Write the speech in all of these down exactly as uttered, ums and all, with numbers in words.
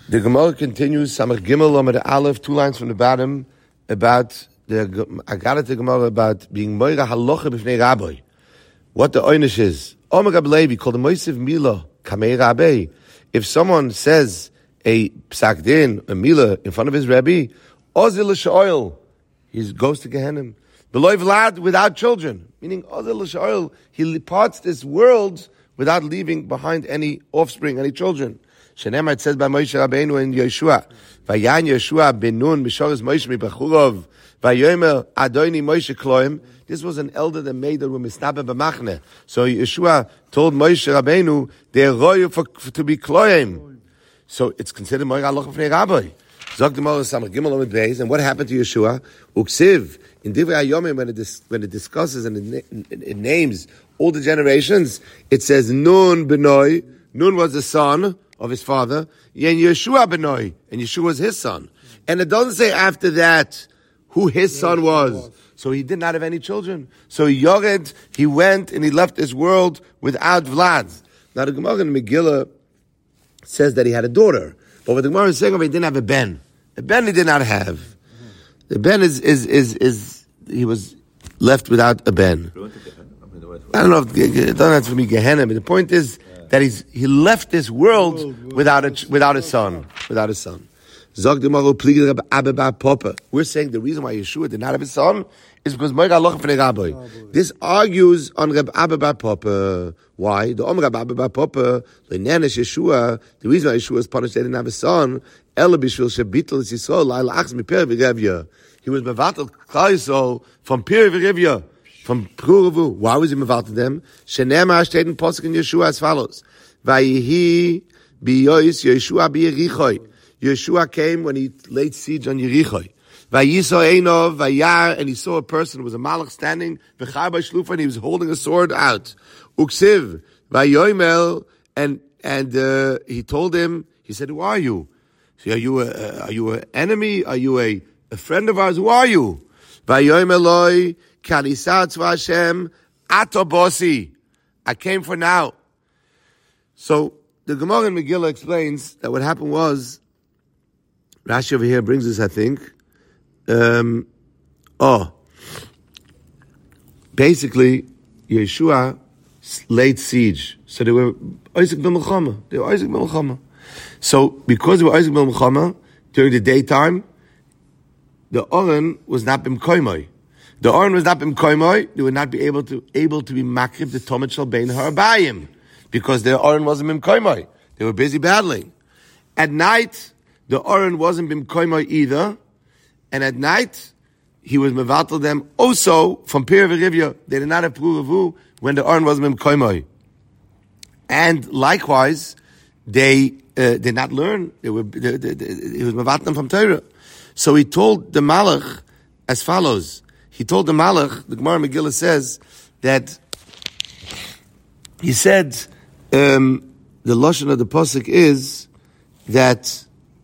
The Gemara continues, Samach Gimel Lamed Aleph, two lines from the bottom, about the Agadat Gemara about being Moira Halacha b'fnei Rabbi. What the oynish is. Omer Rab Levi called the Moisiv Mila Kamei Rabbi. If someone says a psak din, a Mila in front of his Rabbi, Ozil L'Shoil, he goes to Gehenna. Beloy Vlad without children, meaning Ozil L'Shoil, he departs this world without leaving behind any offspring, any children. Shenemar, it says by Moshe Rabbeinu in Yeshua, Vayan Yeshua ben Nun Mishoras Moshe Mibachurov, Vayomer Adoni Moshe Kloim. This was an elder that made the room Misnabe b'machne. So Yeshua told Moshe Rabbeinu, they're royal for, for to be Kloim. So it's considered Moira Halacha b'fnei Rabbi. Zog the Gemara Samach Gimel Lamed Beis, and what happened to Yeshua? Uksiv in Divrei Hayomim, when it dis, when it discusses and it, it, it names all the generations, it says Nun Benoi. Nun was the son of his father, and Yeshua Benoi, and Yeshua was his son. And it doesn't say after that who his son was. So he did not have any children. So Yored, he went and he left this world without Vlad. Now the Gemara in Megillah says that he had a daughter. But what the Gemara is saying, he didn't have a ben. A ben he did not have. The ben is, is, is, is he was left without a ben. I don't know if it doesn't have to be Gehenna, but the point is that he's, he left this world without a, without a son. Without a son. We're saying the reason why Yeshua did not have a son is because Moira Halacha b'fnei Rabbi. This argues on Reb Abba bar Papa. Why? The Om Reb Abba bar Papa, Lenenesh Yeshua, the reason why Yeshua was punished they didn't have a son, Ela b'shvil shebitel es Yisrael, la'il achs miper v'revya. He was mevatel Klal Yisrael from Pir v'revya, from Prurevu. Why was he mevatel them? Shenemar steht in Posuk in Yeshua as follows. Vayihi biyois Yeshua b'Yerichoi. Yeshua came when he laid siege on Yericho. Vayiso Einov, Vayar, and he saw a person who was a malach standing, V'char b'shlufa, and he was holding a sword out. Uksiv, Vayoymel, and and uh, he told him, he said, who are you? So, are you a, uh, are you an enemy? Are you a, a friend of ours? Who are you? Vayoymeloi, Kalisat Vashem, Atobosi. I came for now. So the Gemara in Megillah explains that what happened was, Rashi over here brings us, I think. Um, oh, basically, Yeshua laid siege. So they were Isaac ben Melchama. They were Isaac ben Melchama. So because they were Isaac ben Melchama, during the daytime, the Oren was not bim koimoi. The Oren was not bim koimoi. They would not be able to able to be makriv the Tomet Shel Bein Harabayim because their Oren wasn't bim koimoi. They were busy battling. At night, the Oren wasn't bim koimoi either, and at night he was mevatel them also from Pir v'Rivya. They did not have Prurevu when the Oren wasn't bim koimoi. And likewise, they uh, did not learn. They were they, they, they, he was mevatel them from Torah. So he told the Malach as follows. He told the Malach, the Gemara Megillah says that he said um, the lashon of the pasuk is that.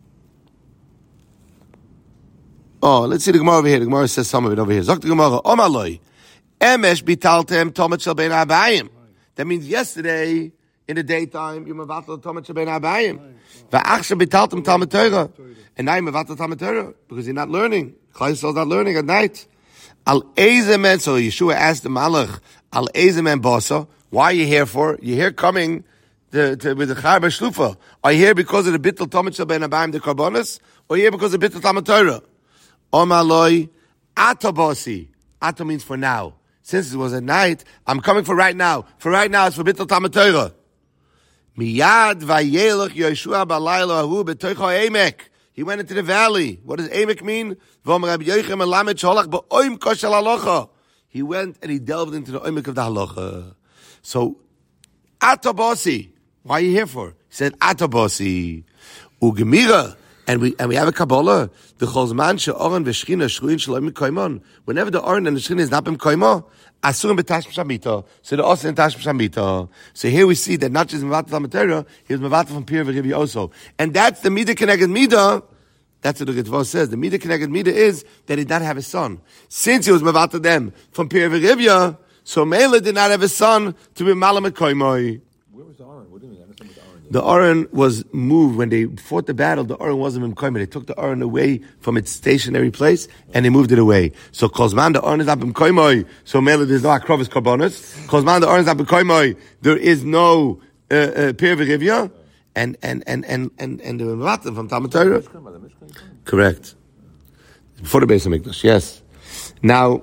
Oh, let's see the Gemara over here. The Gemara says some of it over here. Zok the Gemara, Omaloi, Emesh bitaltem Tomet Shel Bein Habayim. That means yesterday, in the daytime, you mevatel Tomet Shel Bein Habayim. Va'achshav bitaltem Talmud Torah. And now you mevatel Talmud Torah, because you're not learning. Klal Yisrael is not learning at night. Al Ezemen, so Yeshua asked the Malach, Al Ezemen Bosa, why are you here for? You're here coming to, to, with the Char B'Shlufa. Are you here because of the Bittul Tomet Shel Bein Habayim, the Karbonis? Or are you here because of the Bittul Talmud Torah? Omaloi, Atobosi. Ato means for now. Since it was at night, I'm coming for right now. For right now, it's for Bittul Talmud Torah. Miyad vayelach Yeshua b'layla ahu b'toicha Emek. He went into the valley. What does Emek mean? V'om Rabbi Yochanan melamed sholach b'oim koshel halacha. He went and he delved into the oimek of the halacha. So, Atobosi. Why are you here for? He said, Atobosi. Ugemira. And we and we have a Kabbalah. The Cholzman she'oren v'shchina shruin sh'loim koimon. Whenever the oren and the shchina is not bim koimo, asurim b'tashim shamita. So the osin tashim shamita. So here we see that not just mevatel Talmud Torah, he was mevatel from Pir v'Rivya also. And that's the midah keneged midah. That's what the Ritva says. The midah keneged midah is that he did not have a son. Since he was mevatel them from Pir v'Rivya, so Mela did not have a son to be malam koimoi. Where was the oren? What do you mean? I understand what the oren The Aron was moved when they fought the battle. The Aron wasn't in Koimah. They took the Aron away from its stationary place and they moved it away. So Kozman, the Aron is not in Koimah. So Mela, there's no Akrovis Karbonis. Kozman, the Aron is not in Koimah. There is no uh, uh, Pir V'Rivya. And, and, and, and, and, and the Mavatim from Talmud Torah. Correct. Before the Beis HaMikdash, yes. Now,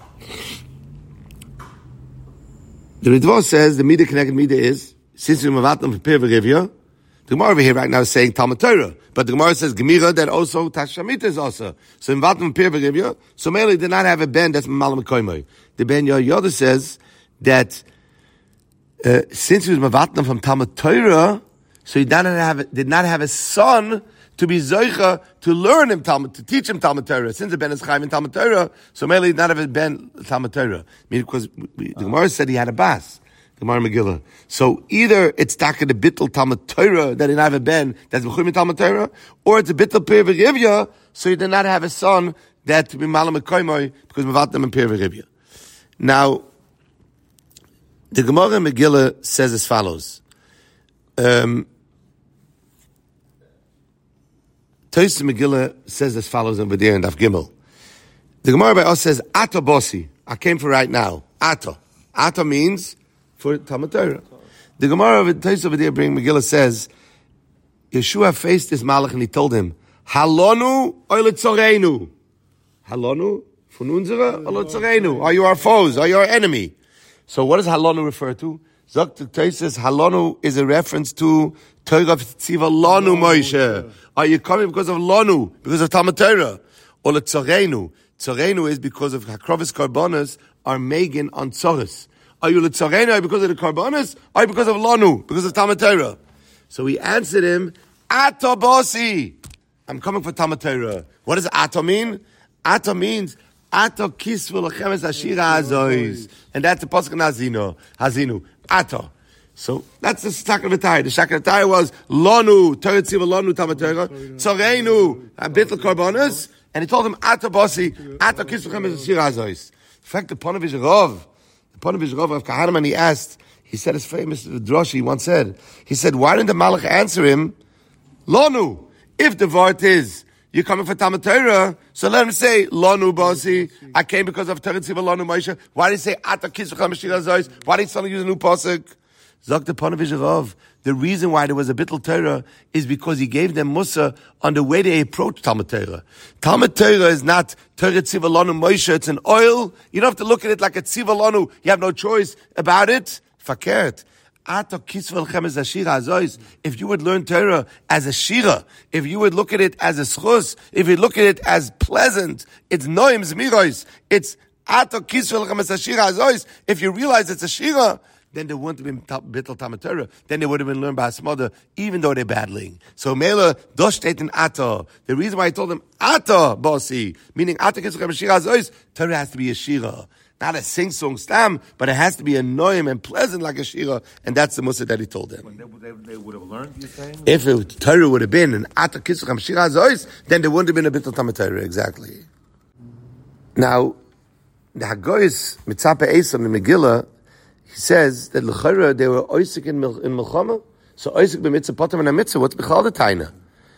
the Ritva says the Midah connected Midah is, since you're Mavatim for Pir V'Rivya, the Gemara over here right now is saying Talmud Torah. But the Gemara says Gemira that also Tashamita is also. So Mavatim for Pir V'Rivya, so Mele did not have a ben that's Malam Koimoi. The Ben Yoda says that uh, since he was Mavatim from Talmud Torah, so he did not have, did not have a son to be Zoicha, to learn him Talmud, to teach him Talmud Torah. Since the Ben is Chayim in Talmud Torah, so Mele did not have a Ben Talmud Torah. Because we, the Gemara said he had a bas. Gemara Megillah. So either it's taka the bittul Talmud Torah that he didn't have a ben that's b'chuyim in Talmud Torah, or it's a bittul Pir V'Rivya, so he did not have a son that to be malam mekoymoi because mevatim in Pir V'Rivya. Now, the Gemara Megillah says as follows. Um, Tosis Megillah says as follows over there in Daf Gimel. The Gemara by us says Ato Bossi. I came for right now. Ato. Ato means for Talmud Torah. The Gemara of Tosis over there bring Megillah says Yeshua faced this Malach and he told him Halonu or Litzorenu. Halonu von unsere or Litzorenu. Are you our foes? Are you our enemy? So what does Halonu refer to? Zok Tosis Halonu is a reference to Torah Tziva Lonu Moshe. Are you coming because of Lonu, because of Talmud Torah? Or Litzorenu. Tzorenu is because of Hakrovis Karbonas are Megan on Tzoris. Are you Litzorenu? Are you because of the Karbonas? Are you because of Lonu, because of Talmud Torah? So he answered him, Ato Bosi. I'm coming for Talmud Torah. What does Ato mean? Ato means Ato Kisvu Lechemes Ashira Azois. And that's the Pasuk in Hazinu. Hazinu. Ato. So that's the Shakar V'Tayr. The Shakar V'Tayr was Lonu, Torah Tziva Lonu Talmud Torah, Tzorenu, Bittul Karbonas, and he told him, Ato Bosi, Ato Kisvu Lechemes Ashira Azois. In fact, the Ponevish Rov, the Ponevish Rov of Kahanaman, he asked, he said his famous Droshi, he once said, he said, why didn't the Malach answer him, Lonu? If the word is, you're coming for Talmud Torah, so let him say, Lonu Bosi, I came because of Torah Tziva Lonu Moshe. Why did he say, Ato Kisvu Lechemes Ashira Azois? Why did he suddenly use a new Pasuk? Zok the Ponevish Rov, the reason why there was a Bittul Torah is because he gave them Musa on the way they approach Talmud Torah. Talmud Torah is not Torah Tziva Lonu Moshe, it's an oil. You don't have to look at it like a Tziva Lonu. You have no choice about it. Fakert. Ato Kisvu Lechemes Ashira Azois. If you would learn Torah as a shira, if you would look at it as a schus, if you look at it as pleasant, it's noim zmiros, it's Ato Kisvu Lechemes Ashira Azois. If you realize it's a shira, then they wouldn't have been bittul Talmud Torah. Then they would have been learned by Hasmada, even though they're battling. So Mela dosh steht in Ato. The reason why I told him Ato Bosi, meaning Ato Kisvu Lechemes Ashira Azois, Torah has to be a shira. Not a sing-song stam, but it has to be a noim and pleasant like a shira, and that's the musa that he told them. They, they, they would have learned, you're saying? If it, Torah would have been an Ato Kisvu Lechemes Ashira Azois, then there wouldn't have been a bittul Talmud Torah, exactly. Now, the Hagoyis Mitzapeh Eson in Megillah, he says that l'chayra they were oisik in in milchama, so oisik b'mitzvah potem and a mitzvah. What's b'chal the taina?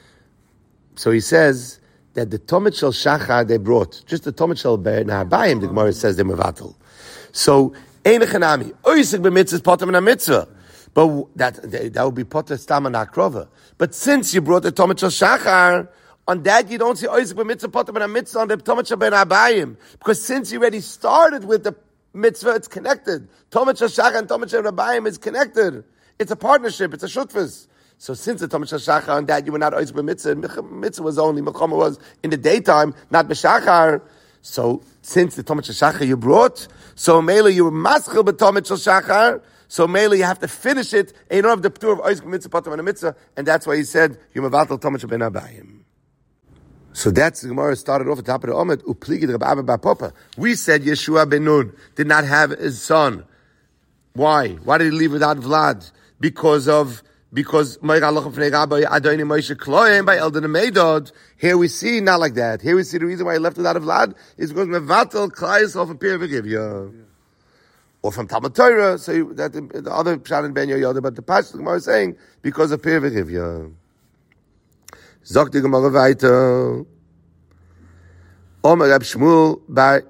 So he says that the tomit shel shachar they brought, just the tomit shel nahabayim. The Gemara says they mevatel. So ein echanami oisik b'mitzvah potem and a mitzvah, but that that would be potem stam and akrova. But since you brought the tomit shel shachar, on that you don't see oisik b'mitzvah potem and a mitzvah on the tomit shel nahabayim, because since you already started with the mitzvah, it's connected. Tomit Shel Shachar and Tomit Shel Rabbayim is connected. It's a partnership. It's a shutfus. So since the Tomit Shel Shachar and that you were not oisik b'mitzvah, mitzvah was only, Mechama was in the daytime, not b'shachar. So since the Tomit Shel Shachar you brought, so Mela you were maschil b'Tomit Shel Shachar, so Mela you have to finish it, and you don't have the p'tur of oisik b'mitzvah, potem and a mitzvah, and that's why he said, you mevatel Tomit Shel Rabbayim. So that's the Gemara started off at the top of the Omed. Upligid Reb Abba bar Papa. We said Yeshua ben Nun did not have his son. Why? Why did he leave without Vlad? Because of because Meir Halachah Fnei Rabbi Adoni Moshe Kloim by Eldon Meidod. Here we see not like that. Here we see the reason why he left without Vlad is because Mevatel Klai Yisrael from Pir V'Rivya. or from Talmud Torah, so you, that the, the other Pshat in Ben Yehoyada, but the Pashtus Gemara is saying because of Pir v'Rivya. Zok the Gemara weiter. Omer Rab Shmuel bar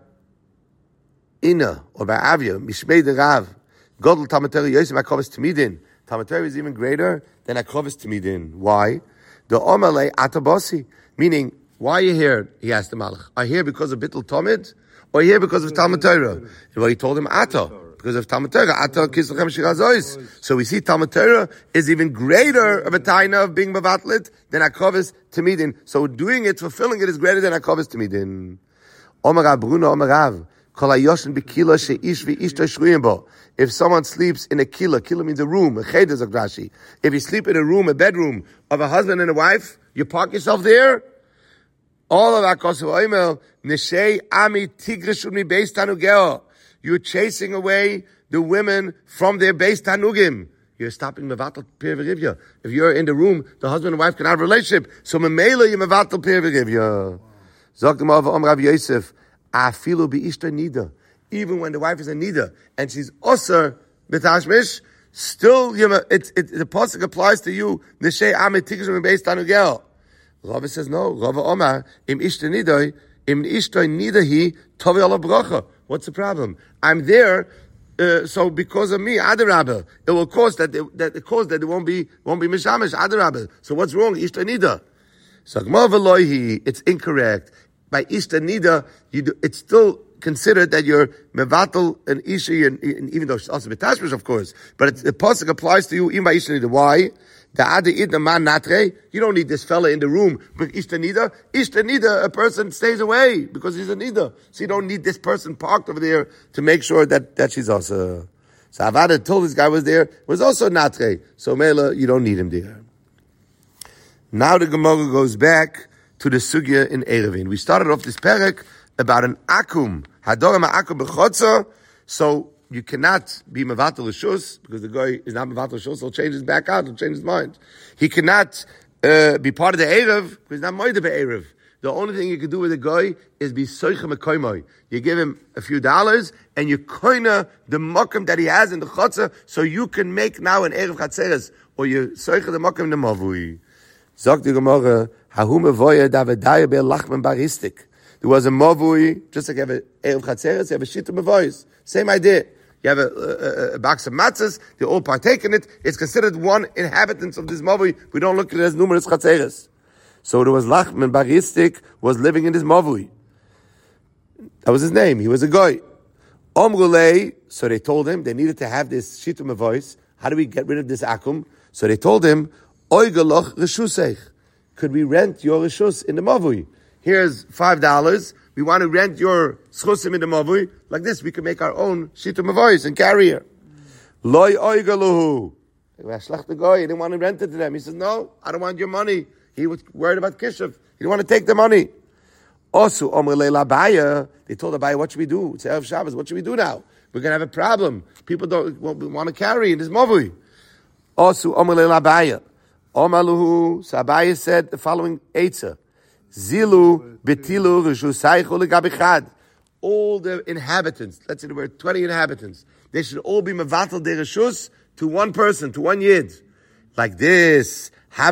Ina or bar Avia Mishmei de Rav Godel Talmud Torah Yosef HaKovis Tamidin. Talmud Torah is even greater than HaKovis Tamidin. Why? The Omer Le Atabasi, meaning why are you here? He asked the Malach. Are you here because of Bittul Tomid? Or are you here because of Talmud Torah? Well, he told him Ata. Because of Talmud Torah. Ata Kislechem Shirazois. So we see Talmud Torah is even greater of a taina of being Mavatlit than Hakovis Tamidin. So doing it, fulfilling it is greater than Hakovis Tamidin. Omer Rav Bruna, Omer Rav. Kol hayoshen b'kila she'ish v'ishto shruim bo. If someone sleeps in a kila, kila means a room, a cheder zagrashi. If you sleep in a room, a bedroom of a husband and a wife, you park yourself there. All of Akosu Oimel, Neshei Ami Tigrishun mi Beis Tanugeo. You're chasing away the women from their Beis Tanugim. You're stopping Mevatel Pir v'Rivya. If you're in the room, the husband and wife can have a relationship. So Memela, you Mevatel Pir v'Rivya. Zok the Ma'ava Om Rav Yosef, Afilu B'ishta Nida. Even when the wife is a Nida, and she's Osir B'tashmish, still, you know, it, it, the pasuk applies to you, Neshei Ami Tigrishun mi Beis Tanugeo. Rava says no. Rava Omar, im ishta nidoi, im ishta nidahi, tovi ala bracha. What's the problem? I'm there, uh, so because of me, adarabah, it will cause that, it, that it cause that it won't be, won't be mishamish, adarabah. So what's wrong? Ishta nida. So Gmar v'loihi, it's incorrect. By ishta nida, you do, it's still considered that you're mevatel and isha, and, and even though it's also betashmish, of course, but it's, the pasuk applies to you even by ishta nida. Why? The adi idna man natre. You don't need this fella in the room. But ishta nida, ishta nida, a person stays away because he's a nida. So you don't need this person parked over there to make sure that, that she's also. So Avada told this guy was there, was also natre. So Mela, you don't need him there. Now the Gemara goes back to the sugya in Erevin. We started off this perek about an akum. Hadoram akum b'chotza. So you cannot be mevatel rishus because the guy is not mevatel rishus. He'll change his back out. He'll change his mind. He cannot uh, be part of the erev because he's not moed be'erev. The only thing you can do with a guy is be soichem ekoimoi. You give him a few dollars and you koina the mokum that he has in the chotza, so you can make now an erev chatzeres, or you soichem the mokum the mavui. Zok the Gemara, hahu mevoya davedaya be'lachman baristik. There was a mavui, just like you have a erev chatzeres, you have a shita mavois. Same idea. You have a, a, a box of matzahs, they all partake in it. It's considered one inhabitant of this mavui. We don't look at it as numerous chatzeres. So there was Lachman Baristik was living in this mavui. That was his name. He was a guy. Omrulei. So they told him they needed to have this shitum voice. How do we get rid of this akum? So they told him, Oigaloch reshuseich. Could we rent your reshus in the mavui? Here's five dollars. We want to rent your schusim in the mavui. Like this, we can make our own shitum voice and carrier. Loi oigaluhu. The guy, he didn't want to rent it to them. He said, no, I don't want your money. He was worried about Kishav. He didn't want to take the money. Also, they told Abaya, what should we do? It's Erev Shabbos. What should we do now? We're going to have a problem. People don't want to carry in this mavui. Also, Abaya. Omaluhu. So Abaya said the following Eitzah. Zilu betilu reshusaychu legabichad. All the inhabitants, let's say there were twenty inhabitants, they should all be mevatel de reshus to one person, to one yid. Like this. So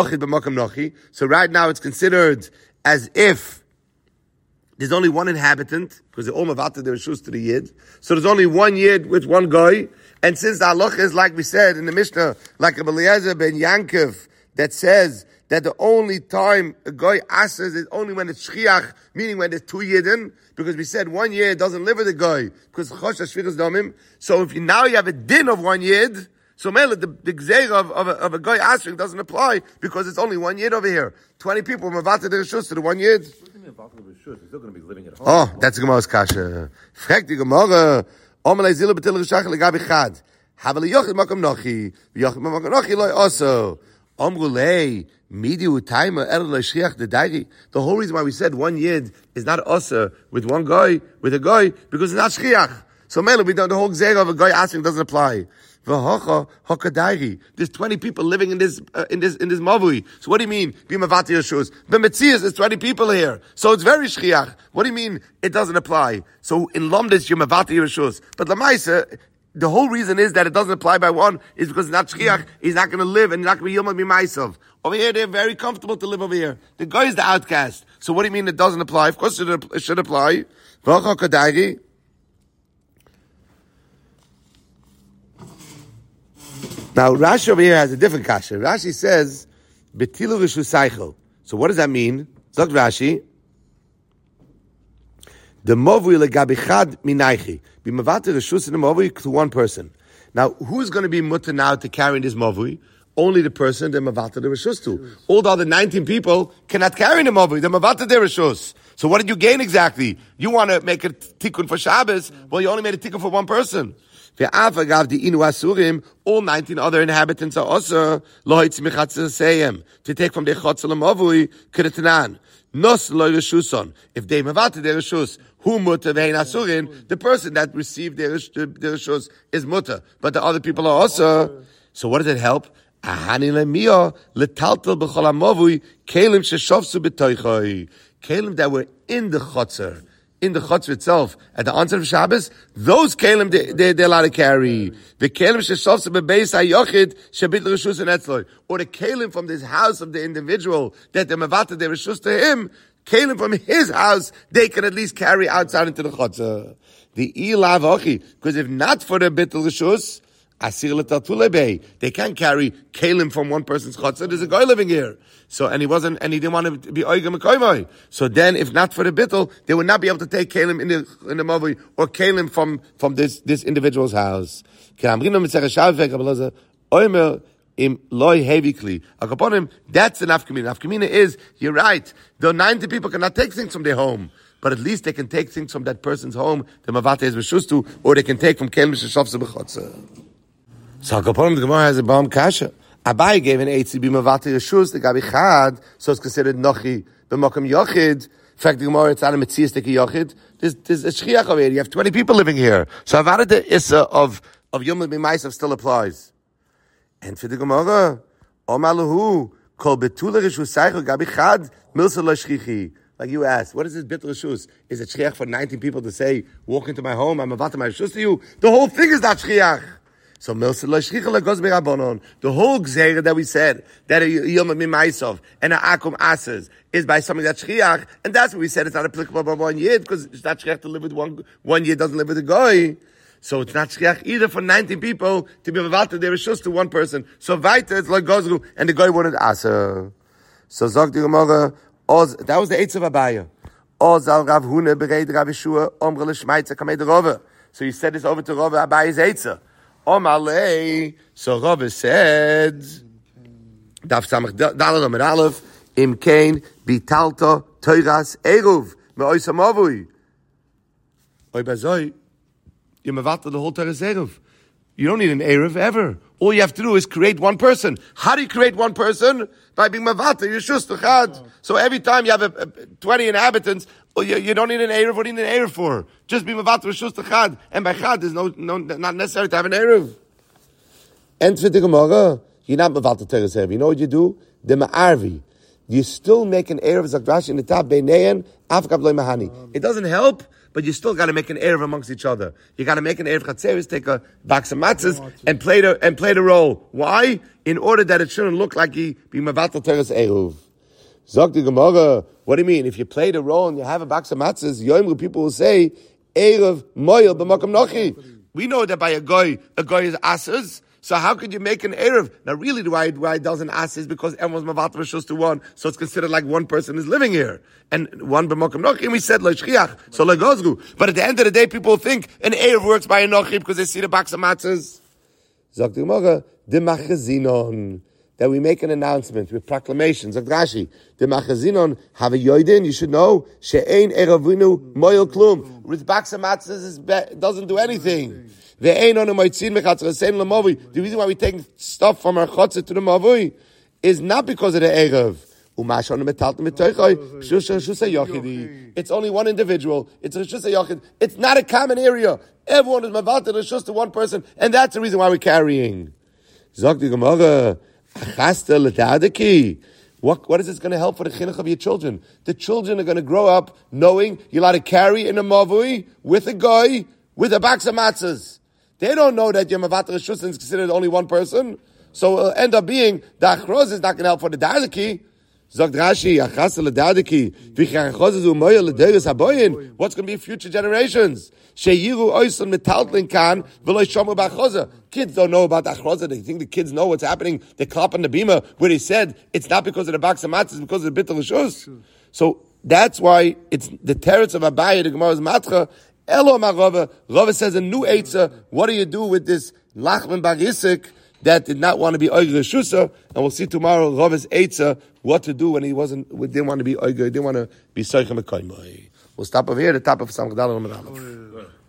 right now it's considered as if there's only one inhabitant, because they're all mevatel their reshus to the yid. So there's only one yid with one guy. And since the halacha is, like we said in the Mishnah, like a Eliezer ben Yankov, that says that the only time a guy asks is only when it's shchiach, meaning when there's two yidden, because we said one yid doesn't live with a guy, because chosh hashvichas domim. So if you now you have a din of one yid, so Mela, the, the gzeira of, of, a, of a guy asking doesn't apply because it's only one yid over here. Twenty people mevatel the reshus to the one yid. He's still going to be living at home. Oh, that's the Gemara's kasha. Frag the Gemara. Omalei zilu betil reshach legabi chad. Haveli yochid makom nochi. Yochid makom nochi loy also. Omrulei midi utaima el leishriach the dairi. The whole reason why we said one yid is not also with one guy with a guy because it's not shchiach. So Mela, we don't the whole gzeira of a guy asking doesn't apply. V'hocha hakadairi. There's twenty people living in this uh, in this in this mavui. So what do you mean? B'mavati Rishus. B'metzias, there's twenty people here. So it's very shchiach. What do you mean? It doesn't apply. So in Lomdis, you're mavati Rishus. But Lamaisa, the whole reason is that it doesn't apply by one is because it's not shchiach. He's not going to live and he's not going to be yomad b'maisav. Over here, they're very comfortable to live over here. The guy is the outcast. So what do you mean it doesn't apply? Of course it should apply. V'hocha hakadairi. Now, Rashi over here has a different kasha. Rashi says, Betilu Rishus Seichel. So what does that mean? Zog Rashi, the Movui legabichad minaychi. Be mavati Rishus in the Movui to one person. Now, who's going to be mutter now to carry this Movui? Only the person that mavati the Rishus to. All the other nineteen people cannot carry the Movui. They're mavati the Rishus. So what did you gain exactly? You want to make a tikkun for Shabbos? Well, you only made a tikkun for one person. All nineteen other inhabitants are also to take from their chotzel mavui kedetanan. Nos lo reshuson. If they mavate their reshus, who mutter vein asurin, the person that received their reshus is mutter, but the other people are also. So what does it help? Ahani lemio letaltel b'chol mavui kelim sheshofsu b'toichoi. Kelim that were in the chotzer. In the chutz itself, at the onset of Shabbos, those kelim they, they, they're allowed to carry. The kelim sheshovse bebeis hayochid shebit l'reshus and etzloi, or the kelim from this house of the individual that they mavata their reshus to him, kelim from his house they can at least carry outside into the chutz. The ilav ochi, because if not for the bit l'reshus, asir l'tatule bei, they can't carry kelim from one person's chutz. There's a guy living here. So, and he wasn't, and he didn't want to be oigem mekoymoi. So then, if not for the bittul, they would not be able to take kelim in the, in the mavui, or kelim from, from this, this individual's house. That's an afkamina. Afkamina is, you're right, the ninety people cannot take things from their home. But at least they can take things from that person's home, the mavate is v'shustu, or they can take from kelim sheshofse b'chotze. So, Akaponim, the Gemara has a bomb kasha. Abai gave an eight to be mavati reshus the gabi chad, so it's considered nochi b'mokum yochid. In fact, the Gemara it's not a metzias teki yochid. There's there's a shchiach over here. You have twenty people living here, so avada the issa of of yom b'maisav still applies. And for the Gemara, omalahu kol betula reshus seichel gabi chad milsa lo shchichi. Like you asked, what is this bit reshus? Is it shchiach for nineteen people to say, walk into my home, I'm mavati my reshus to you? The whole thing is not shchiach. So the whole gzeira that we said that a yom mimaisov and a akum asas is by something that's shchiach, and that's what we said it's not applicable by one yid because it's not shchiach to live with one one yid doesn't live with a goy. So it's not shchiach either for nineteen people to be mevatel their reshus to one person. So weiter it's like gozru and the goy wanted asa. So zog the Gemara, that was the eighth of Abaya. Oz al Rav Huna bereid Rav Yeshua omre l'shmaitza kamei de Rove. So you said this over to Rove Abaya's eitzah. Omalei, so Rava said, Daf Samach Dalal Amid Aleph, Im Kain Bitalta Toiras Eruv Me'oisa Mavui. Oy Bazoi, you mavatal the whole Toiras Eruv. You don't need an Eruv ever. All you have to do is create one person. How do you create one person? By being mavatal, you're shus chad. So every time you have a, a, twenty inhabitants, well, you, you don't need an Eruv. What do you need an Eruv for? Just be mavatal shus chad. And by chad, there's no, no, not necessary to have an Eruv. And for the Gemara, you're not mavatal Toiras Eruv. You know what you do? The ma'arvi. You still make an Eruv Zakrash in the top beineyan afkav loy mahani. It doesn't help. But you still got to make an erev amongst each other. You got to make an erev chatzeris, take a box of matzahs, and play the and play the role. Why? In order that it shouldn't look like he be mavatal teres eruv. Zog the Gemara. What do you mean? If you play the role and you have a box of matzahs, yoimru people will say erev moyel b'makom nochi. We know that by a goy, a goy is asers. So how could you make an erev? Now, really, the why why it doesn't ask is because everyone's mavatal reshus to one, so it's considered like one person is living here, and one b'mokum nochi. And we said lo shchiach, so lo gozru. But at the end of the day, people think an erev works by a nochi because they see the box of matzahs. Zok the Gemara, the machazinon, that we make an announcement with proclamations. Zok Rashi, the machazinon have a yoidin. You should know she'ein eravinu moyel klum. With box of matzahs, it doesn't do anything. The reason why we take stuff from our chotzah to the mavui is not because of the erev. It's only one individual. It's a Rishus HaYachid. It's not a common area. Everyone is Mavalter Rishus to one person, and that's the reason why we're carrying. Zog the Gemara, What, what is this going to help for the chinuch of your children? The children are going to grow up knowing you're allowed to carry in a mavui with a guy with a box of matzahs. They don't know that your Mavalter Rishus is considered only one person. So it'll end up being, the achroz is not going to help for the dadiki. Zogt Rashi, achas l'dadiki, v'chachroz is umoya l'deres haboyin. What's going to be future generations? Sheyiru oisun metaltlin kan, v'lo shomu b'achroza. Kids don't know about the achroza. They think the kids know what's happening. They clap on the bima where he said, it's not because of the box of matzahs, it's because of the bitter rishus. So that's why it's the teretz of Abaye, the Gemara's matcha, Elo Marava. Rava says a new Eitzah. What do you do with this Lachman Bar Yisik that did not want to be Oiger Shusa? And we'll see tomorrow Rava's Eitzah what to do when he wasn't, didn't want to be Oiger, didn't want to be Soichem Ekoimoi. We'll stop over here at the top of Samach Daled Amud Aleph.